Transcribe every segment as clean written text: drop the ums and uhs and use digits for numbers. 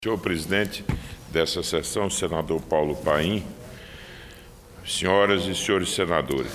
Senhor presidente dessa sessão, senador Paulo Paim, senhoras e senhores senadores,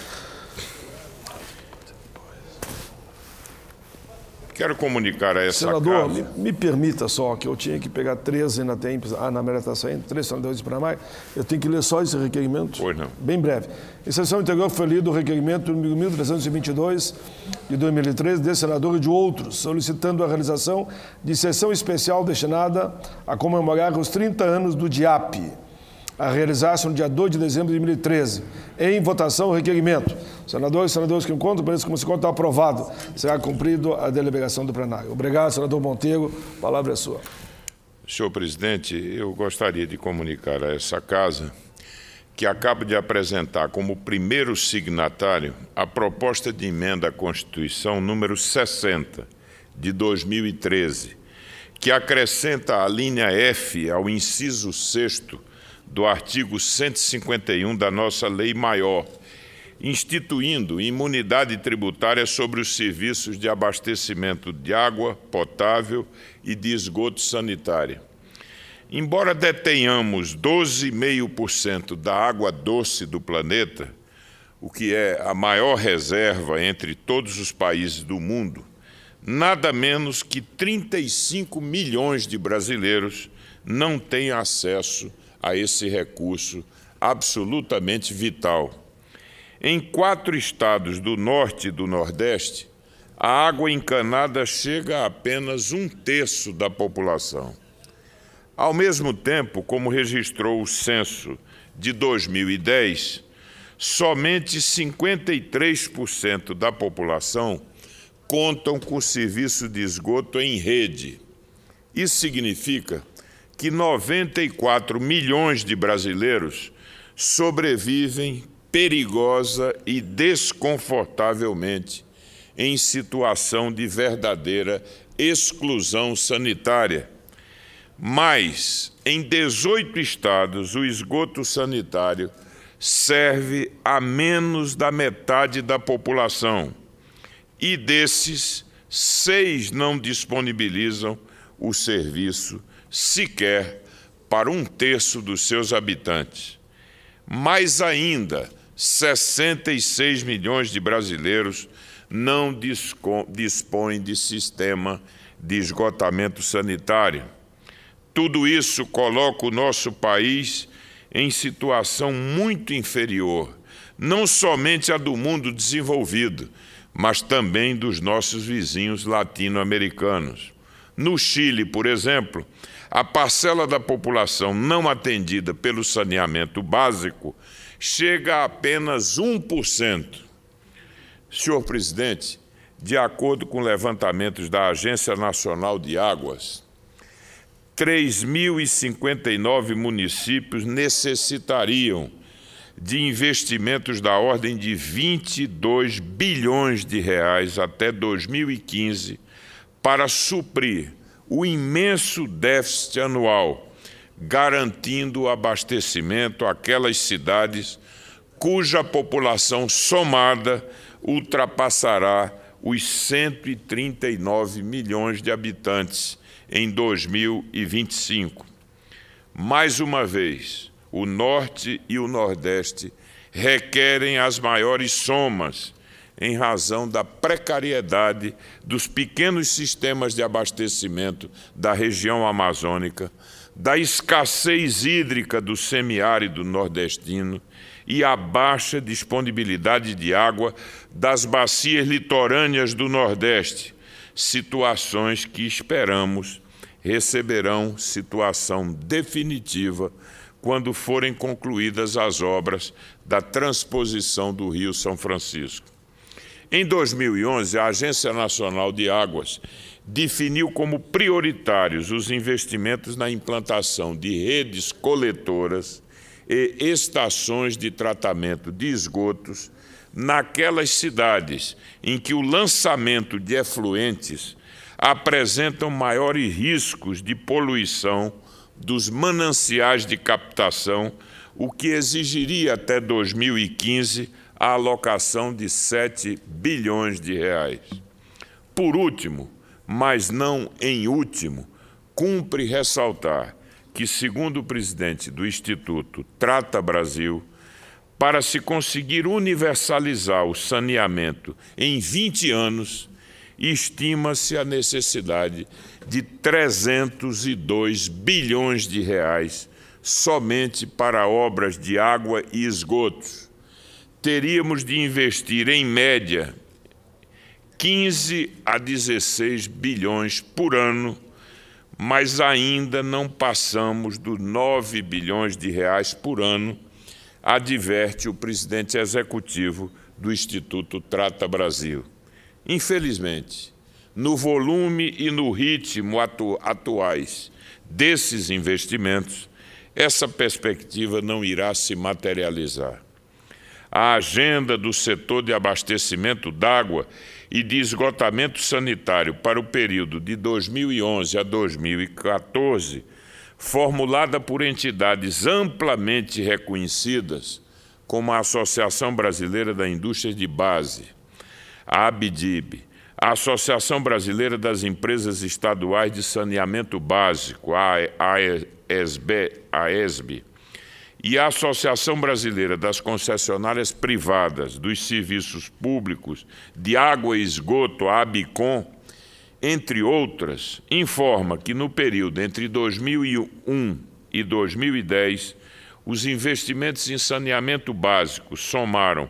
quero comunicar a essa Senador, casa... me permita só, que eu tinha que pegar 13, ainda tem... na Amélia está saindo, 3 senadores para mais. Eu tenho que ler só esse requerimento? Pois não. Bem breve. Em sessão integral foi lido o requerimento número 1322 de 2013, desse senador e de outros, solicitando a realização de sessão especial destinada a comemorar os 30 anos do DIAP, a realizar-se no dia 2 de dezembro de 2013. Em votação, o requerimento. Senadores e senadores que encontram, parece que como se conta aprovado. Será cumprido a deliberação do plenário. Obrigado, senador Monteiro. A palavra é sua. Senhor presidente, eu gostaria de comunicar a essa casa que acabo de apresentar como primeiro signatário a proposta de emenda à Constituição número 60, de 2013, que acrescenta a linha F ao inciso 6º do artigo 151 da nossa Lei Maior, instituindo imunidade tributária sobre os serviços de abastecimento de água potável e de esgoto sanitário. Embora detenhamos 12,5% da água doce do planeta, o que é a maior reserva entre todos os países do mundo, nada menos que 35 milhões de brasileiros não têm acesso a esse recurso absolutamente vital. Em 4 estados do Norte e do Nordeste, a água encanada chega a apenas 1/3 da população. Ao mesmo tempo, como registrou o censo de 2010, somente 53% da população contam com serviço de esgoto em rede. Isso significa que 94 milhões de brasileiros sobrevivem perigosa e desconfortavelmente em situação de verdadeira exclusão sanitária. Mas, em 18 estados, o esgoto sanitário serve a menos da metade da população. E desses, 6 não disponibilizam o serviço sequer para 1/3 dos seus habitantes. Mais ainda, 66 milhões de brasileiros não dispõem de sistema de esgotamento sanitário. Tudo isso coloca o nosso país em situação muito inferior, não somente à do mundo desenvolvido, mas também dos nossos vizinhos latino-americanos. No Chile, por exemplo, a parcela da população não atendida pelo saneamento básico chega a apenas 1%. Senhor presidente, de acordo com levantamentos da Agência Nacional de Águas, 3.059 municípios necessitariam de investimentos da ordem de 22 bilhões de reais até 2015 para suprir o imenso déficit anual, garantindo o abastecimento àquelas cidades cuja população somada ultrapassará os 139 milhões de habitantes em 2025. Mais uma vez, o Norte e o Nordeste requerem as maiores somas em razão da precariedade dos pequenos sistemas de abastecimento da região amazônica, da escassez hídrica do semiárido nordestino e a baixa disponibilidade de água das bacias litorâneas do Nordeste, situações que esperamos receberão situação definitiva quando forem concluídas as obras da transposição do Rio São Francisco. Em 2011, a Agência Nacional de Águas definiu como prioritários os investimentos na implantação de redes coletoras e estações de tratamento de esgotos naquelas cidades em que o lançamento de efluentes apresentam maiores riscos de poluição dos mananciais de captação, o que exigiria até 2015 a alocação de 7 bilhões de reais. Por último, mas não em último, cumpre ressaltar que, segundo o presidente do Instituto Trata Brasil, para se conseguir universalizar o saneamento em 20 anos, estima-se a necessidade de 302 bilhões de reais somente para obras de água e esgotos. Teríamos de investir, em média, 15 a 16 bilhões por ano, mas ainda não passamos dos 9 bilhões de reais por ano, adverte o presidente executivo do Instituto Trata Brasil. Infelizmente, no volume e no ritmo atuais desses investimentos, essa perspectiva não irá se materializar. A agenda do setor de abastecimento d'água e de esgotamento sanitário para o período de 2011 a 2014, formulada por entidades amplamente reconhecidas, como a Associação Brasileira da Indústria de Base, a ABDIB, a Associação Brasileira das Empresas Estaduais de Saneamento Básico, a AESB, e a Associação Brasileira das Concessionárias Privadas dos Serviços Públicos de Água e Esgoto, a ABICOM, entre outras, informa que no período entre 2001 e 2010, os investimentos em saneamento básico somaram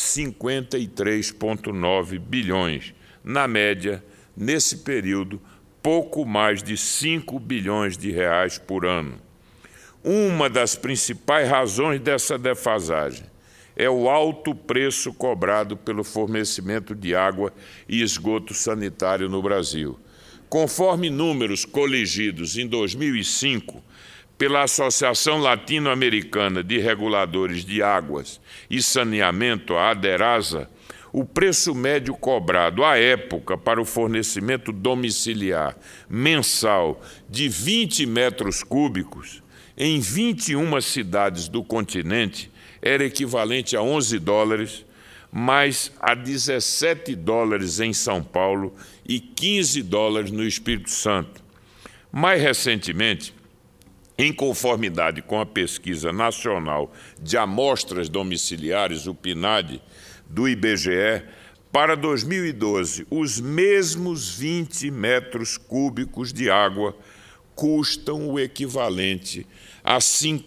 53,9 bilhões. Na média, nesse período, pouco mais de 5 bilhões de reais por ano. Uma das principais razões dessa defasagem é o alto preço cobrado pelo fornecimento de água e esgoto sanitário no Brasil. Conforme números coligidos em 2005 pela Associação Latino-Americana de Reguladores de Águas e Saneamento, a ADERASA, o preço médio cobrado à época para o fornecimento domiciliar mensal de 20 metros cúbicos em 21 cidades do continente era equivalente a 11 dólares, mais a 17 dólares em São Paulo e 15 dólares no Espírito Santo. Mais recentemente, em conformidade com a Pesquisa Nacional de Amostras Domiciliares, o PNAD, do IBGE, para 2012, os mesmos 20 metros cúbicos de água custam o equivalente a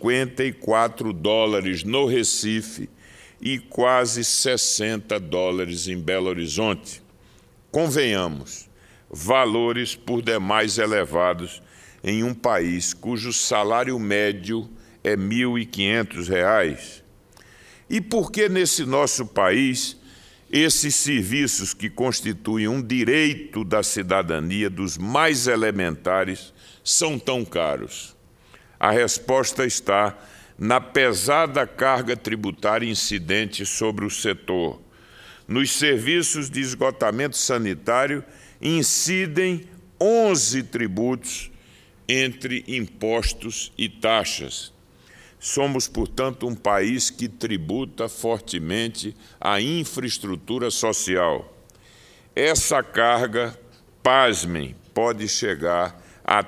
54 dólares no Recife e quase 60 dólares em Belo Horizonte. Convenhamos, valores por demais elevados em um país cujo salário médio é R$ 1.500. E por que nesse nosso país esses serviços que constituem um direito da cidadania dos mais elementares são tão caros? A resposta está na pesada carga tributária incidente sobre o setor. Nos serviços de esgotamento sanitário incidem 11 tributos entre impostos e taxas. Somos, portanto, um país que tributa fortemente a infraestrutura social. Essa carga, pasmem, pode chegar a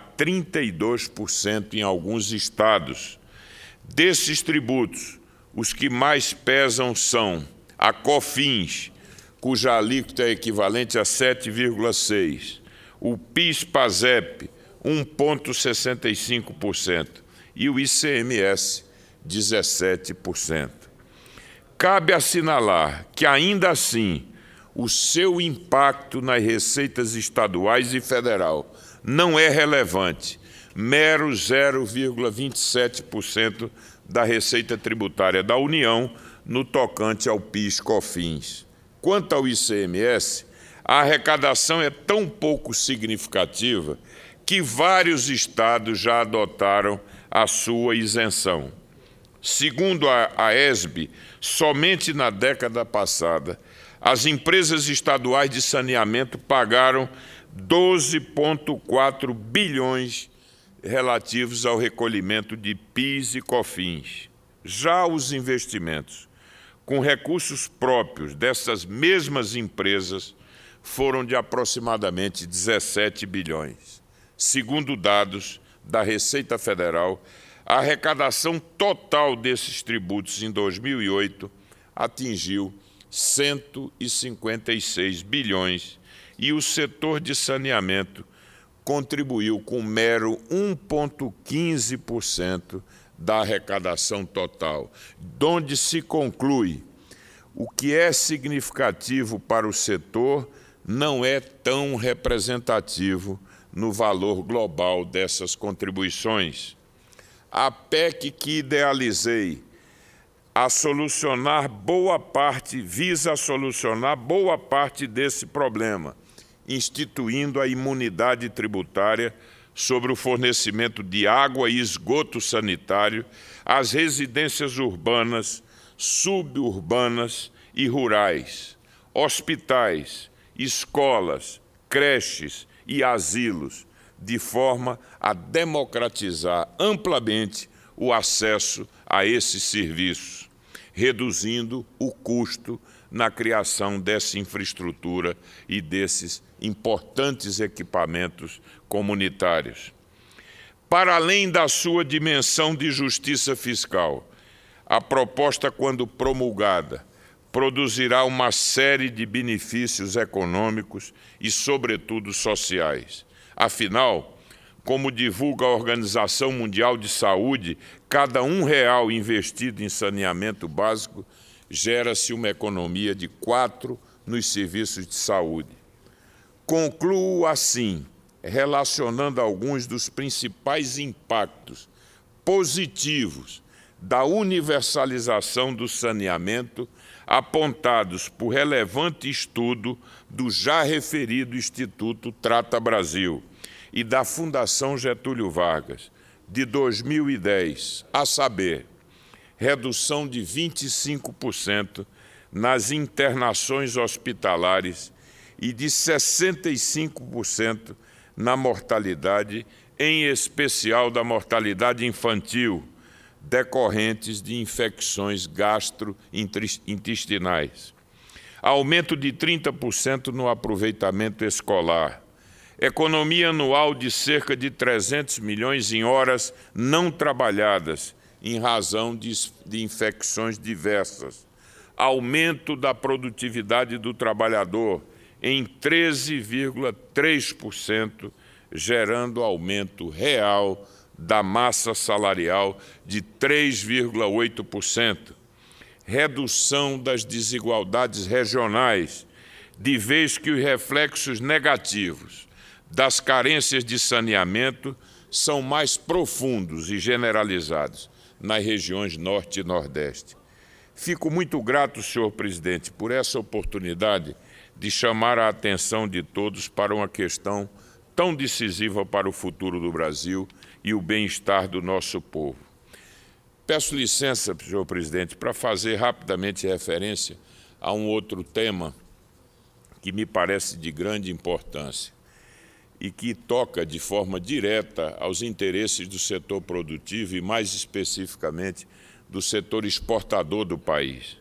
32% em alguns estados. Desses tributos, os que mais pesam são a COFINS, cuja alíquota é equivalente a 7,6%, o PIS/PASEP, 1,65%, e o ICMS, 17%. Cabe assinalar que, ainda assim, o seu impacto nas receitas estaduais e federal não é relevante, mero 0,27% da receita tributária da União no tocante ao PIS/COFINS. Quanto ao ICMS, a arrecadação é tão pouco significativa que vários estados já adotaram a sua isenção. Segundo a AESB, somente na década passada, as empresas estaduais de saneamento pagaram 12,4 bilhões relativos ao recolhimento de PIS e COFINS. Já os investimentos com recursos próprios dessas mesmas empresas foram de aproximadamente 17 bilhões, segundo dados da Receita Federal, a arrecadação total desses tributos em 2008 atingiu 156 bilhões e o setor de saneamento contribuiu com mero 1,15% da arrecadação total, donde se conclui: o que é significativo para o setor não é tão representativo no valor global dessas contribuições. A PEC que idealizei visa solucionar boa parte desse problema, instituindo a imunidade tributária sobre o fornecimento de água e esgoto sanitário às residências urbanas, suburbanas e rurais, hospitais, escolas, creches e asilos, de forma a democratizar amplamente o acesso a esses serviços, reduzindo o custo na criação dessa infraestrutura e desses importantes equipamentos comunitários. Para além da sua dimensão de justiça fiscal, a proposta, quando promulgada, produzirá uma série de benefícios econômicos e, sobretudo, sociais. Afinal, como divulga a Organização Mundial de Saúde, cada R$1 investido em saneamento básico gera-se uma economia de 4 nos serviços de saúde. Concluo assim, relacionando alguns dos principais impactos positivos da universalização do saneamento apontados por relevante estudo do já referido Instituto Trata Brasil e da Fundação Getúlio Vargas, de 2010, a saber, redução de 25% nas internações hospitalares e de 65% na mortalidade, em especial da mortalidade infantil, decorrentes de infecções gastrointestinais. Aumento de 30% no aproveitamento escolar. Economia anual de cerca de 300 milhões em horas não trabalhadas, em razão de infecções diversas. Aumento da produtividade do trabalhador em 13,3%, gerando aumento real da massa salarial de 3,8%. Redução das desigualdades regionais, de vez que os reflexos negativos das carências de saneamento são mais profundos e generalizados nas regiões Norte e Nordeste. Fico muito grato, senhor presidente, por essa oportunidade de chamar a atenção de todos para uma questão tão decisiva para o futuro do Brasil e o bem-estar do nosso povo. Peço licença, senhor presidente, para fazer rapidamente referência a um outro tema que me parece de grande importância e que toca de forma direta aos interesses do setor produtivo e, mais especificamente, do setor exportador do país.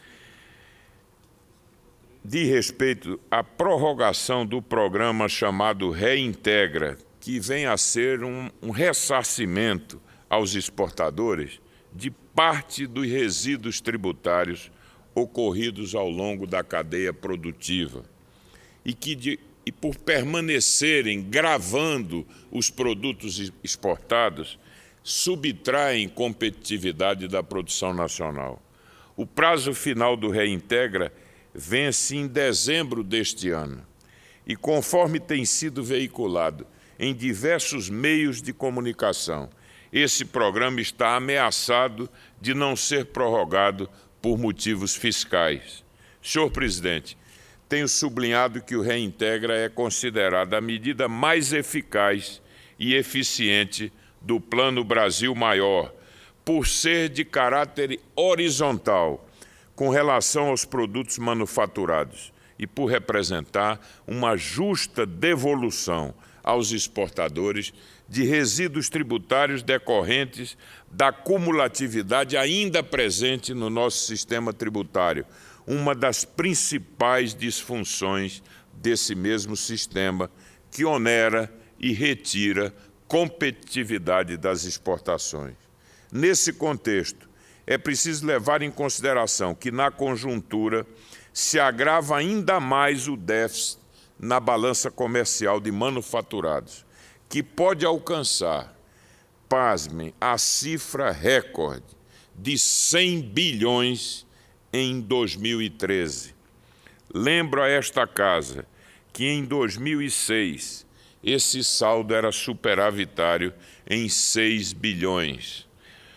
Diz respeito à prorrogação do programa chamado Reintegra, que vem a ser um ressarcimento aos exportadores de parte dos resíduos tributários ocorridos ao longo da cadeia produtiva e por permanecerem gravando os produtos exportados, subtraem competitividade da produção nacional. O prazo final do Reintegra vence em dezembro deste ano e, conforme tem sido veiculado em diversos meios de comunicação, esse programa está ameaçado de não ser prorrogado por motivos fiscais. Senhor presidente, tenho sublinhado que o Reintegra é considerada a medida mais eficaz e eficiente do Plano Brasil Maior, por ser de caráter horizontal com relação aos produtos manufaturados e por representar uma justa devolução aos exportadores de resíduos tributários decorrentes da cumulatividade ainda presente no nosso sistema tributário, uma das principais disfunções desse mesmo sistema, que onera e retira competitividade das exportações. Nesse contexto, é preciso levar em consideração que, na conjuntura, se agrava ainda mais o déficit na balança comercial de manufaturados, que pode alcançar, pasmem, a cifra recorde de 100 bilhões em 2013. Lembro a esta casa que em 2006 esse saldo era superavitário em 6 bilhões.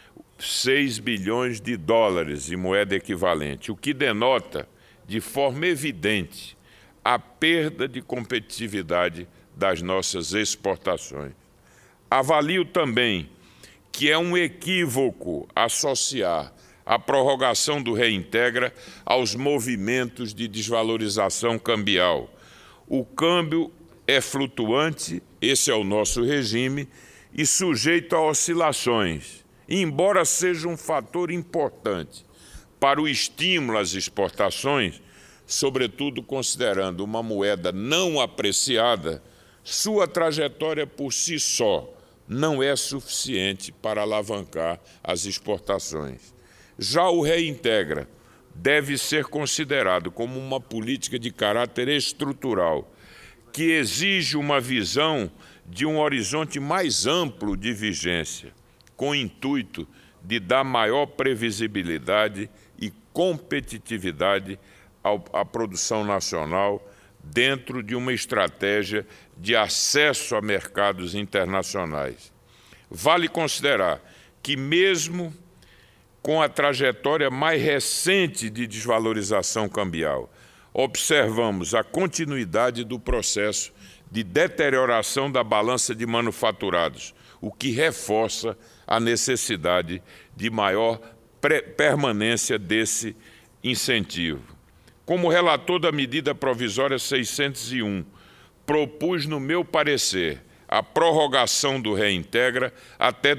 6 bilhões de dólares em moeda equivalente, o que denota de forma evidente a perda de competitividade das nossas exportações. Avalio também que é um equívoco associar a prorrogação do Reintegra aos movimentos de desvalorização cambial. O câmbio é flutuante, esse é o nosso regime, e sujeito a oscilações, embora seja um fator importante para o estímulo às exportações, sobretudo considerando uma moeda não apreciada, sua trajetória por si só não é suficiente para alavancar as exportações. Já o Reintegra deve ser considerado como uma política de caráter estrutural, que exige uma visão de um horizonte mais amplo de vigência, com o intuito de dar maior previsibilidade e competitividade à produção nacional dentro de uma estratégia de acesso a mercados internacionais. Vale considerar que, mesmo com a trajetória mais recente de desvalorização cambial, observamos a continuidade do processo de deterioração da balança de manufaturados, o que reforça a necessidade de maior permanência desse incentivo. Como relator da medida provisória 601, propus, no meu parecer, a prorrogação do Reintegra até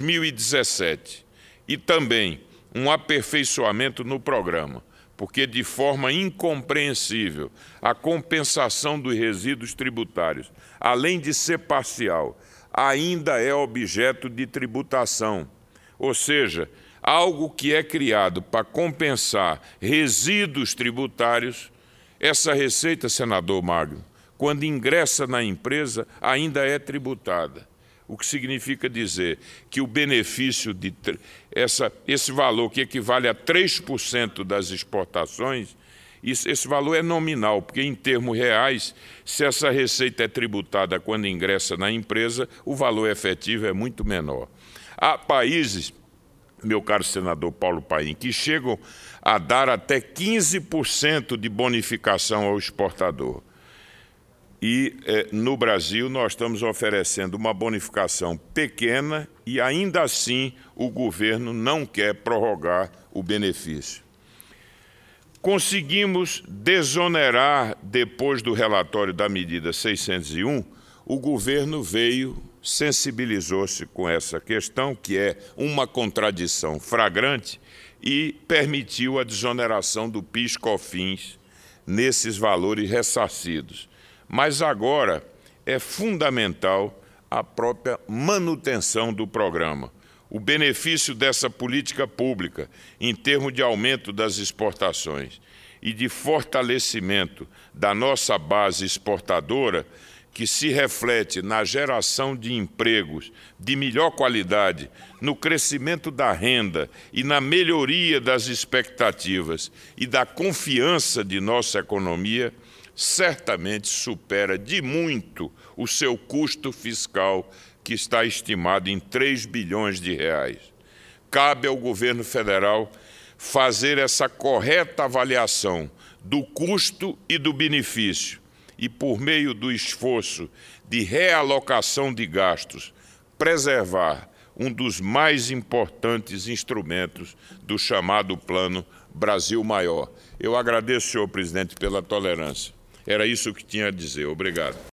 2017 e também um aperfeiçoamento no programa, porque, de forma incompreensível, a compensação dos resíduos tributários, além de ser parcial, ainda é objeto de tributação, ou seja, algo que é criado para compensar resíduos tributários. Essa receita, senador Magno, quando ingressa na empresa, ainda é tributada, o que significa dizer que o benefício de esse valor, que equivale a 3% das exportações, esse valor é nominal, porque em termos reais, se essa receita é tributada quando ingressa na empresa, o valor efetivo é muito menor. Há países, meu caro senador Paulo Paim, que chegam a dar até 15% de bonificação ao exportador. E no Brasil nós estamos oferecendo uma bonificação pequena e ainda assim o governo não quer prorrogar o benefício. Conseguimos desonerar, depois do relatório da medida 601, o governo sensibilizou-se com essa questão, que é uma contradição flagrante, e permitiu a desoneração do PIS/COFINS nesses valores ressarcidos. Mas agora é fundamental a própria manutenção do programa. O benefício dessa política pública, em termos de aumento das exportações e de fortalecimento da nossa base exportadora, que se reflete na geração de empregos de melhor qualidade, no crescimento da renda e na melhoria das expectativas e da confiança de nossa economia, certamente supera de muito o seu custo fiscal, que está estimado em 3 bilhões de reais. Cabe ao governo federal fazer essa correta avaliação do custo e do benefício e, por meio do esforço de realocação de gastos, preservar um dos mais importantes instrumentos do chamado Plano Brasil Maior. Eu agradeço, senhor presidente, pela tolerância. Era isso que tinha a dizer. Obrigado.